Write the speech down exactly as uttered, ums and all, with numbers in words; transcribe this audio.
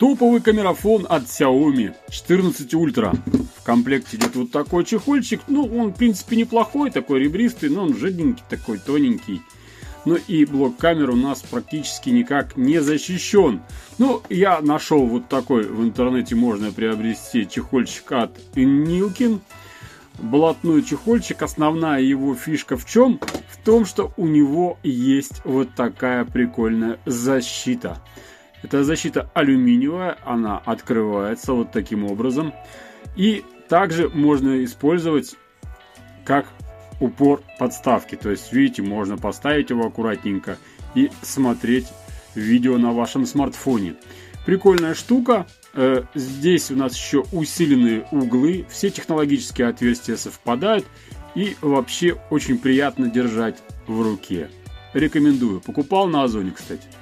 Топовый камерафон от Xiaomi четырнадцать ультра. В комплекте идет вот такой чехольчик. Ну, он, в принципе, неплохой, такой ребристый, но он жиденький, такой тоненький. Ну и блок камер у нас практически никак не защищен. Ну, я нашел вот такой, в интернете можно приобрести чехольчик от Inilkin. Блатной чехольчик. Основная его фишка в чем? В том, что у него есть вот такая прикольная защита. Это защита алюминиевая, она открывается вот таким образом. И также можно использовать как упор подставки. То есть, видите, можно поставить его аккуратненько и смотреть видео на вашем смартфоне. Прикольная штука. Здесь у нас еще усиленные углы. Все технологические отверстия совпадают. И вообще очень приятно держать в руке. Рекомендую. Покупал на Озоне, кстати.